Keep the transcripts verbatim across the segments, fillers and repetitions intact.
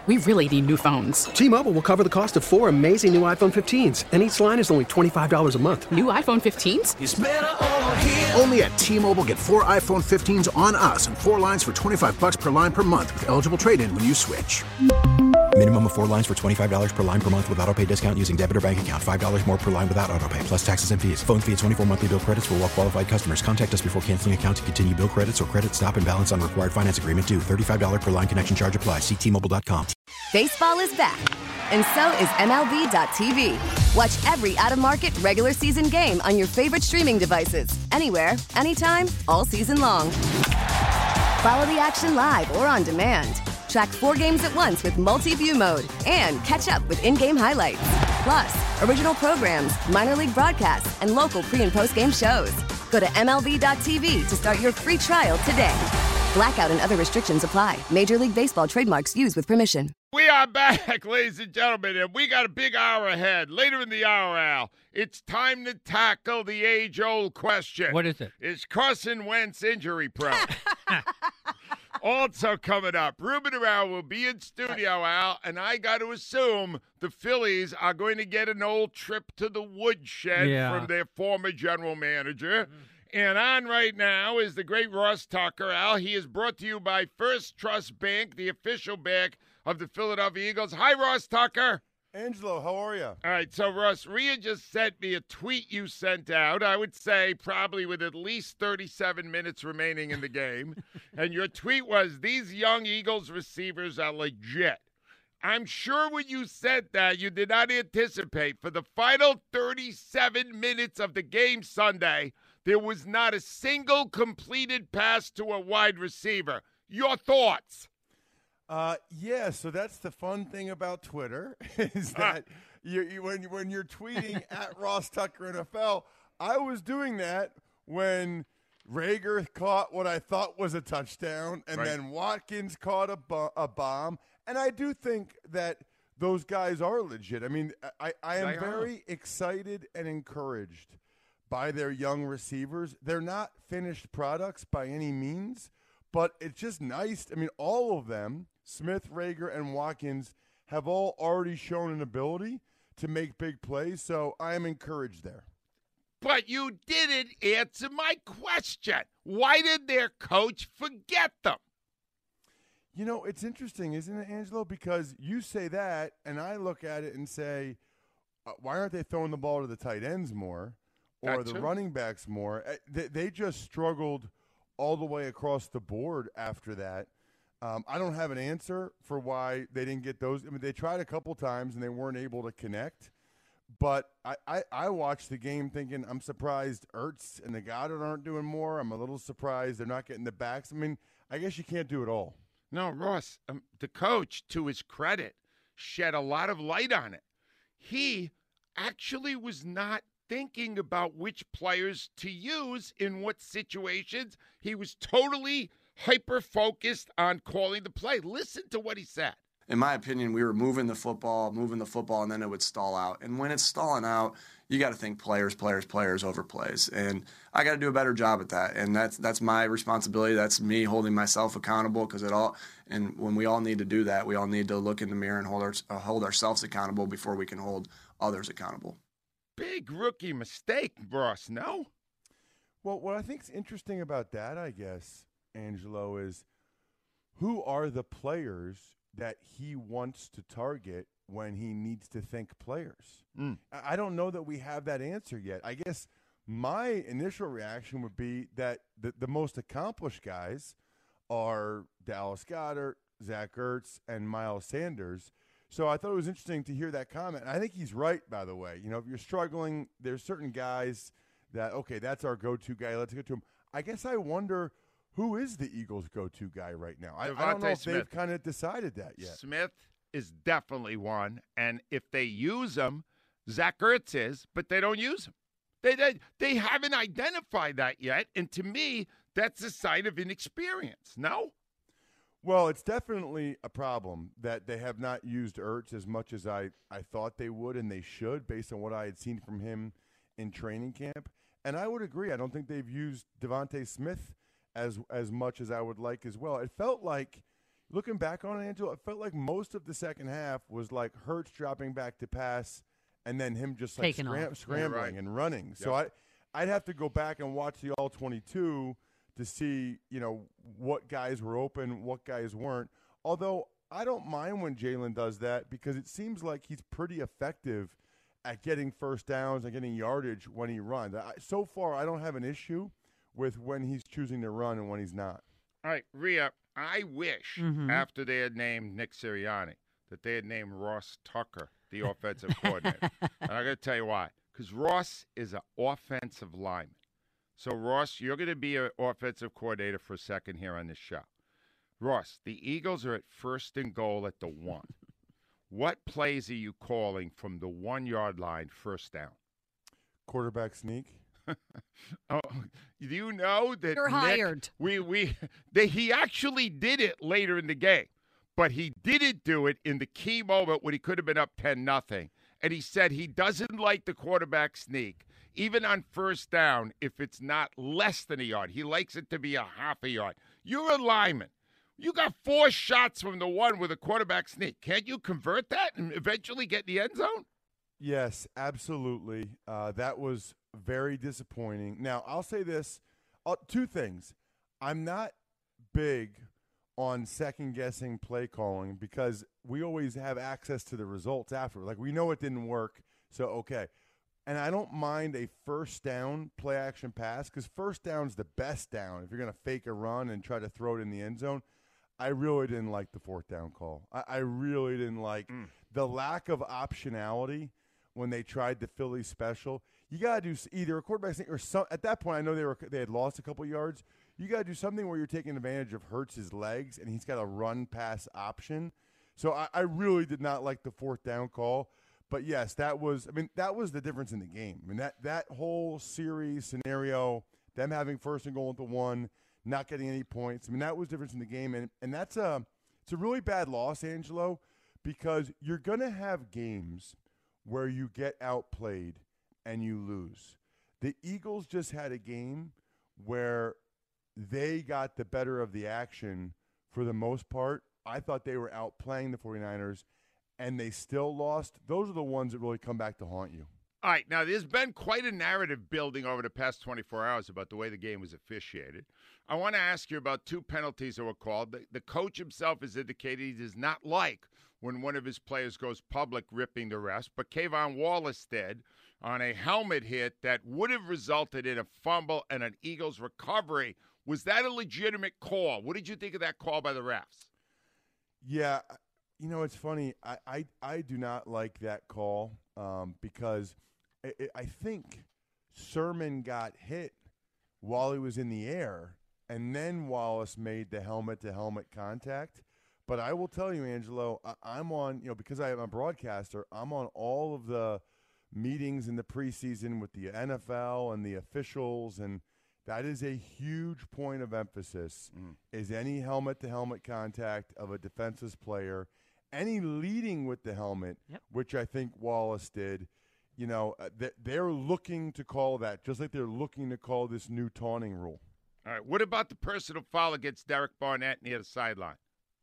We really need new phones. T-Mobile will cover the cost of four amazing new iPhone fifteens, and each line is only twenty-five dollars a month. New iPhone fifteens? It's better over here. Only at T-Mobile, get four iPhone fifteens on us and four lines for twenty-five dollars per line per month with eligible trade-in when you switch. Minimum of four lines for twenty-five dollars per line per month with autopay discount using debit or bank account. five dollars more per line without autopay, plus taxes and fees. Phone fee at twenty-four monthly bill credits for well-qualified customers. Contact us before canceling account to continue bill credits or credit stop and balance on required finance agreement due. thirty-five dollars per line connection charge applies. See T Mobile dot com. Baseball is back, and so is M L B dot T V. Watch every out-of-market regular season game on your favorite streaming devices. Anywhere, anytime, all season long. Follow the action live or on demand. Track four games at once with multi-view mode and catch up with in-game highlights. Plus, original programs, minor league broadcasts, and local pre- and post-game shows. Go to M L B dot T V to start your free trial today. Blackout and other restrictions apply. Major League Baseball trademarks used with permission. We are back, ladies and gentlemen, and we got a big hour ahead. Later in the hour, Al, it's time to tackle the age-old question. What is it? Is Carson Wentz injury prone? Also coming up, Ruben Arau will be in studio, Al, and I got to assume the Phillies are going to get an old trip to the woodshed Yeah. from their former general manager. And on right now is the great Ross Tucker, Al. He is brought to you by First Trust Bank, the official bank of the Philadelphia Eagles. Hi, Ross Tucker. Angelo, how are you? All right, so, Russ, Rhea just sent me a tweet you sent out, I would say probably with at least thirty-seven minutes remaining in the game. And your tweet was, these young Eagles receivers are legit. I'm sure when you said that, you did not anticipate for the final thirty-seven minutes of the game Sunday, there was not a single completed pass to a wide receiver. Your thoughts? Uh, yeah, so that's the fun thing about Twitter is that you, you, when, when you're tweeting at Ross Tucker N F L, I was doing that when Rager caught what I thought was a touchdown, and Right. then Watkins caught a, bo- a bomb. And I do think that those guys are legit. I mean, I, I am They are. very excited and encouraged by their young receivers. They're not finished products by any means, but it's just nice. I mean, all of them, Smith, Rager, and Watkins, have all already shown an ability to make big plays, so I am encouraged there. But you didn't answer my question. Why did their coach forget them? You know, it's interesting, isn't it, Angelo? Because you say that, and I look at it and say, uh, why aren't they throwing the ball to the tight ends more or That the too. running backs more? Uh, They, they just struggled all the way across the board after that. Um, I don't have an answer for why they didn't get those. I mean, they tried a couple times, and they weren't able to connect. But I, I, I watched the game thinking, I'm surprised Ertz and the Goddard aren't doing more. I'm a little surprised they're not getting the backs. I mean, I guess you can't do it all. No, Ross, um, the coach, to his credit, shed a lot of light on it. He actually was not thinking about which players to use in what situations. He was totally hyper-focused on calling the play. Listen to what he said. In my opinion, we were moving the football, moving the football, and then it would stall out. And when it's stalling out, you got to think players, players, players over plays. And I got to do a better job at that. And that's that's my responsibility. That's me holding myself accountable because it all. And when we all need to do that, we all need to look in the mirror and hold our, uh, hold ourselves accountable before we can hold others accountable. Big rookie mistake, Ross, no? Well, what I think is interesting about that, I guess, Angelo, is who are the players that he wants to target when he needs to think players? Mm. I I don't know that we have that answer yet. I guess my initial reaction would be that the, the most accomplished guys are Dallas Goedert, Zach Ertz, and Miles Sanders. So I thought it was interesting to hear that comment. And I think he's right, by the way. You know, if you're struggling, there's certain guys that, okay, that's our go-to guy. Let's get to him. I guess I wonder who is the Eagles' go-to guy right now. I, I don't know Devontae if Smith. they've kind of decided that yet. Smith is definitely one, and if they use him, Zach Ertz is, but they don't use him. They, they they haven't identified that yet, and to me, that's a sign of inexperience. No? Well, it's definitely a problem that they have not used Ertz as much as I, I thought they would and they should based on what I had seen from him in training camp. And I would agree. I don't think they've used Devontae Smith as as much as I would like as well. It felt like, looking back on it, Angelo, it felt like most of the second half was like Hurts dropping back to pass and then him just like scram- scrambling right. and running. Yep. So I, I'd have to go back and watch the all twenty-two to see, you know, what guys were open, what guys weren't. Although I don't mind when Jalen does that because it seems like he's pretty effective at getting first downs and getting yardage when he runs. I, so far, I don't have an issue with when he's choosing to run and when he's not. All right, Rhea, I wish Mhm. after they had named Nick Sirianni that they had named Ross Tucker the offensive coordinator. And I'm going to tell you why. Because Ross is an offensive lineman. So, Ross, you're going to be an offensive coordinator for a second here on this show. Ross, the Eagles are at first and goal at the one. What plays are you calling from the one-yard line first down? Quarterback sneak. Oh, do you know that You're Nick, hired. We we they, he actually did it later in the game, but he didn't do it in the key moment when he could have been up ten nothing. And he said he doesn't like the quarterback sneak, even on first down, if it's not less than a yard. He likes it to be a half a yard. You're a lineman. You got four shots from the one with a quarterback sneak. Can't you convert that and eventually get in the end zone? Yes, absolutely. Uh, that was very disappointing. Now, I'll say this, uh, two things. I'm not big on second-guessing play calling because we always have access to the results after. Like, we know it didn't work, so okay. And I don't mind a first down play-action pass because first down's the best down. If you're going to fake a run and try to throw it in the end zone, I really didn't like the fourth down call. I, I really didn't like mm. the lack of optionality when they tried the Philly special. You got to do either a quarterback sneak or some. At that point, I know they were they had lost a couple yards. You got to do something where you're taking advantage of Hurts' legs, and he's got a run-pass option. So I, I really did not like the fourth down call. But, yes, that was – I mean, that was the difference in the game. I mean, that, that whole series scenario, them having first and goal at the one, not getting any points, I mean, that was the difference in the game. And, and that's a – it's a really bad loss, Angelo, because you're going to have games where you get outplayed and you lose. The Eagles just had a game where they got the better of the action for the most part. I thought they were outplaying the 49ers, and they still lost. Those are the ones that really come back to haunt you. All right, now there's been quite a narrative building over the past twenty-four hours about the way the game was officiated. I want to ask you about two penalties that were called. The, the coach himself has indicated he does not like when one of his players goes public ripping the refs, but Kayvon Wallace did on a helmet hit that would have resulted in a fumble and an Eagles recovery. Was that a legitimate call? What did you think of that call by the refs? Yeah, you know, it's funny. I, I, I do not like that call um, because I, I think Sermon got hit while he was in the air, and then Wallace made the helmet-to-helmet contact. But I will tell you, Angelo, I, I'm on, you know, because I am a broadcaster, I'm on all of the meetings in the preseason with the N F L and the officials, and that is a huge point of emphasis, mm. is any helmet-to-helmet contact of a defensive player, any leading with the helmet, yep. which I think Wallace did, you know, they're looking to call that, just like they're looking to call this new taunting rule. All right, what about the personal foul against Derek Barnett near the sideline?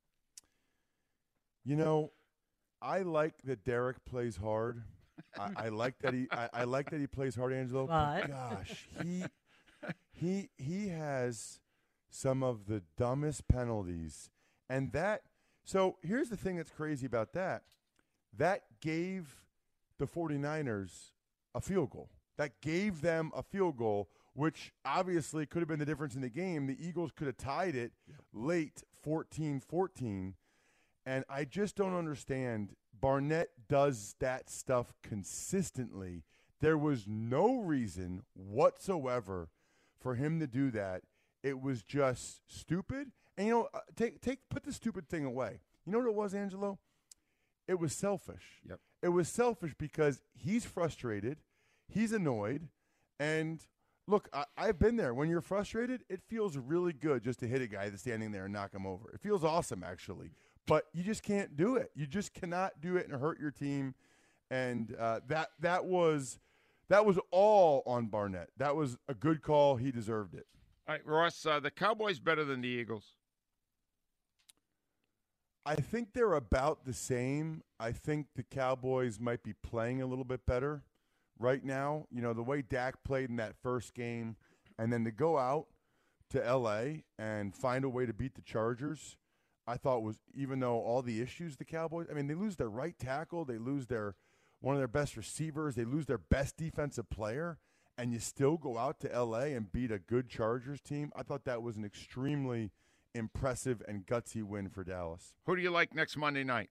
You know, I like that Derek plays hard. I, I like that he I, I like that he plays hard, Angelo. But gosh, he he he has some of the dumbest penalties. And that so here's the thing that's crazy about that. That gave the 49ers a field goal. That gave them a field goal, which obviously could have been the difference in the game. The Eagles could have tied it yep. late fourteen fourteen. And I just don't understand. Barnett does that stuff consistently. There was no reason whatsoever for him to do that. It was just stupid. And, you know, uh, take take put the stupid thing away. You know what it was, Angelo? It was selfish. Yep. It was selfish because he's frustrated. He's annoyed. And, look, I, I've been there. When you're frustrated, it feels really good just to hit a guy that's standing there and knock him over. It feels awesome, actually. But you just can't do it. You just cannot do it and hurt your team. And uh, that that was that was all on Barnett. That was a good call. He deserved it. All right, Ross, uh, the Cowboys better than the Eagles? I think they're about the same. I think the Cowboys might be playing a little bit better right now. You know, the way Dak played in that first game, and then to go out to L A and find a way to beat the Chargers, I thought was, even though all the issues the Cowboys, I mean, they lose their right tackle, they lose their one of their best receivers, they lose their best defensive player, and you still go out to L A and beat a good Chargers team. I thought that was an extremely impressive and gutsy win for Dallas. Who do you like next Monday night?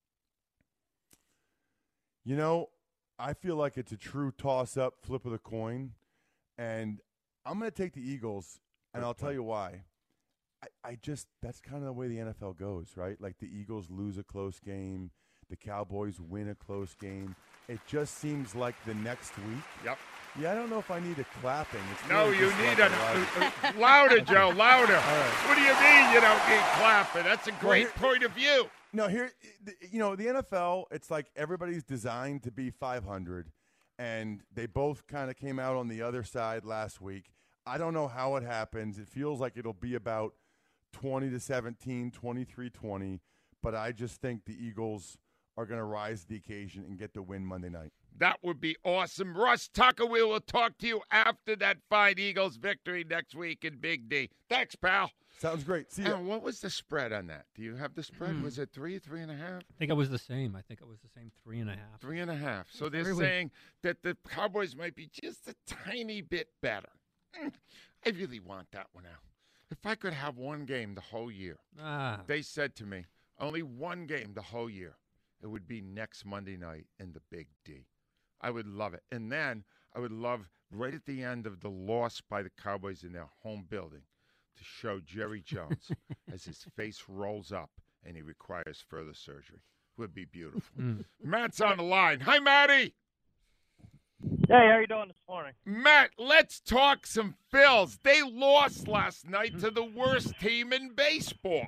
You know, I feel like it's a true toss-up, flip of the coin, and I'm going to take the Eagles, and I'll tell you why. I, I just – that's kind of the way the N F L goes, right? Like the Eagles lose a close game, the Cowboys win a close game. It just seems like the next week. Yep. Yeah, I don't know if I need a clapping. It's no, really you just need like a, a a, louder, Joe, louder. All right. What do you mean you don't need clapping? That's a great Well, here, point of view. No, here, you know, the N F L, it's like everybody's designed to be five hundred, and they both kind of came out on the other side last week. I don't know how it happens. It feels like it'll be about twenty to seventeen, twenty-three twenty, but I just think the Eagles are going to rise to the occasion and get the win Monday night. That would be awesome. Russ Tucker, we will talk to you after that fine Eagles victory next week in Big D. Thanks, pal. Sounds great. See you. And what was the spread on that? Do you have the spread? Hmm. Was it three, three and a half? I think it was the same. I think it was the same three and a half. Three and a half. So they're Very saying that the Cowboys might be just a tiny bit better. Mm, I really want that one out. If I could have one game the whole year, Ah. they said to me, only one game the whole year, it would be next Monday night in the Big D. I would love it. And then I would love, right at the end of the loss by the Cowboys in their home building, to show Jerry Jones as his face rolls up and he requires further surgery. It would be beautiful. Mm. Matt's on the line. Hi, Matty. Hey, how you doing this morning? Matt, let's talk some Phils. They lost last night to the worst team in baseball.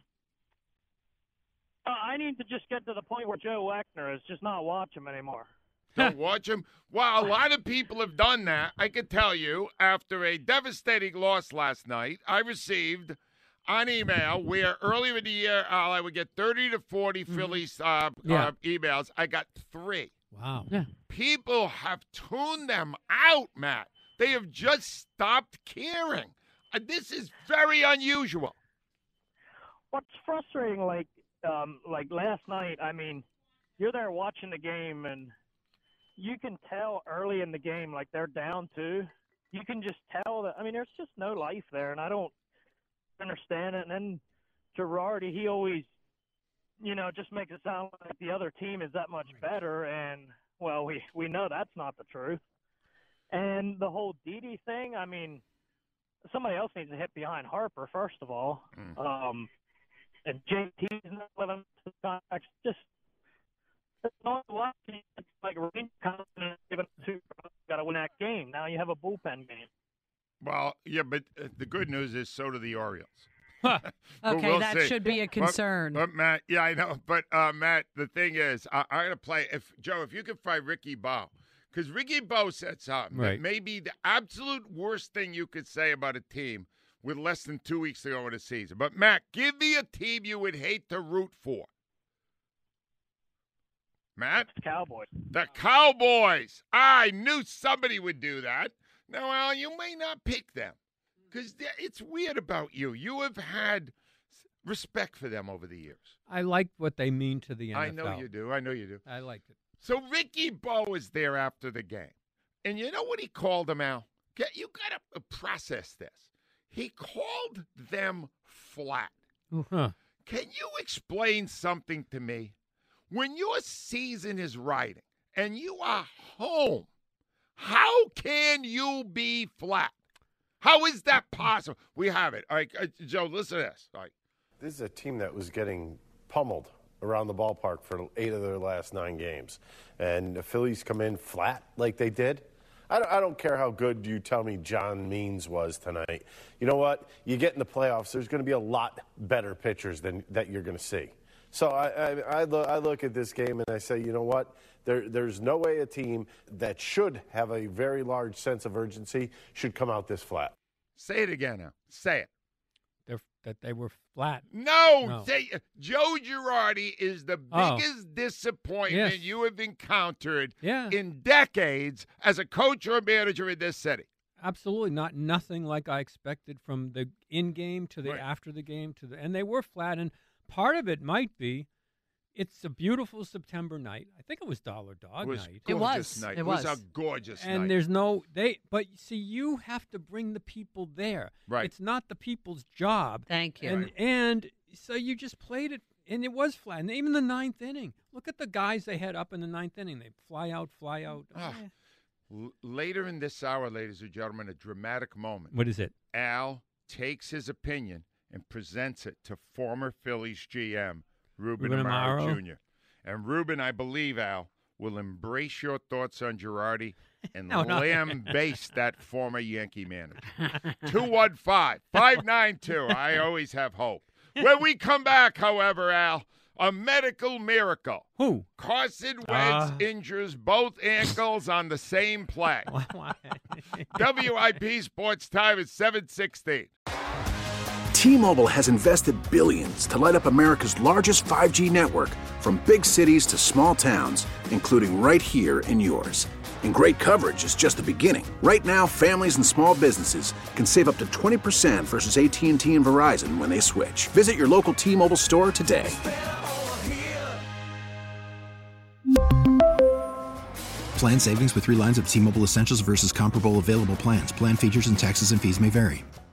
Uh, I need to just get to the point where Joe Wagner is just not watch him anymore. Don't watch him. Well, a lot of people have done that. I can tell you, after a devastating loss last night, I received an email where earlier in the year uh, I would get thirty to forty mm-hmm. Phillies uh, Yeah. uh, emails. I got three. Wow. Yeah. People have tuned them out, Matt. They have just stopped caring. Uh, this is very unusual. What's frustrating, like, um, like last night, I mean, you're there watching the game, and you can tell early in the game, like, they're down two. You can just tell that, I mean, there's just no life there, and I don't understand it. And then Girardi, he always, you know, just makes it sound like the other team is that much better, and, well, we, we know that's not the truth. And the whole Didi thing, I mean, somebody else needs to hit behind Harper, first of all. Mm. Um, and J T's not living up to the contract. Just it's not lucky. It's like Range confidence given to got to win that game. Now you have a bullpen game. Well, yeah, but uh, the good news is so do the Orioles. Okay, we'll that see. should be a concern. But, but Matt, yeah, I know. But uh, Matt, the thing is, I, I'm gonna play. If Joe, if you could find Ricky Bowe, because Ricky Bowe said something Right. that may be the absolute worst thing you could say about a team with less than two weeks to go in the season. But Matt, give me a team you would hate to root for. Matt, It's Cowboys. the Cowboys. I knew somebody would do that. Now, Al, you may not pick them because it's weird about you. You have had respect for them over the years. I like what they mean to the N F L. I know you do. I know you do. I liked it. So Ricky Bowe is there after the game. And you know what he called them, Al? Get, you got to process this. He called them flat. Huh. Can you explain something to me? When your season is riding and you are home, how can you be flat? How is that possible? We have it. All right, uh, Joe, listen to this. All right. This is a team that was getting pummeled around the ballpark for eight of their last nine games. And the Phillies come in flat like they did. I don't, I don't care how good you tell me John Means was tonight. You know what? You get in the playoffs, there's going to be a lot better pitchers than that you're going to see. So I, I, I, look, I look at this game and I say, you know what? There, there's no way a team that should have a very large sense of urgency should come out this flat. Say it again now. Say it. They're that they were flat. No, No. They, Joe Girardi is the Oh. biggest disappointment Yes. you have encountered Yeah. in decades as a coach or manager in this city. Absolutely not. Nothing like I expected from the in-game to the Right. after the game to the, and they were flat. And part of it might be, it's a beautiful September night. I think it was Dollar Dog It was night. It gorgeous was. night. It was. was. a gorgeous And night. there's no they, but see, you have to bring the people there. Right. It's not the people's job. Thank you. And Right. and so you just played it, and it was flat. And even the ninth inning, look at the guys they had up in the ninth inning. They fly out, fly out. Ah. Eh. L- later in this hour, ladies and gentlemen, a dramatic moment. What is it? Al takes his opinion and presents it to former Phillies G M Ruben, Ruben Amaro, Amaro? Junior And Ruben, I believe, Al, will embrace your thoughts on Girardi and No, no. lambaste that former Yankee manager. two one five, five nine two. I always have hope. When we come back, however, Al, a medical miracle. Who? Carson Wentz Ah. injures both ankles on the same play. Why? W I P Sports Time is seven sixteen. T-Mobile has invested billions to light up America's largest five G network, from big cities to small towns, including right here in yours. And great coverage is just the beginning. Right now, families and small businesses can save up to twenty percent versus A T and T and Verizon when they switch. Visit your local T-Mobile store today. Plan savings with three lines of T-Mobile Essentials versus comparable available plans. Plan features and taxes and fees may vary.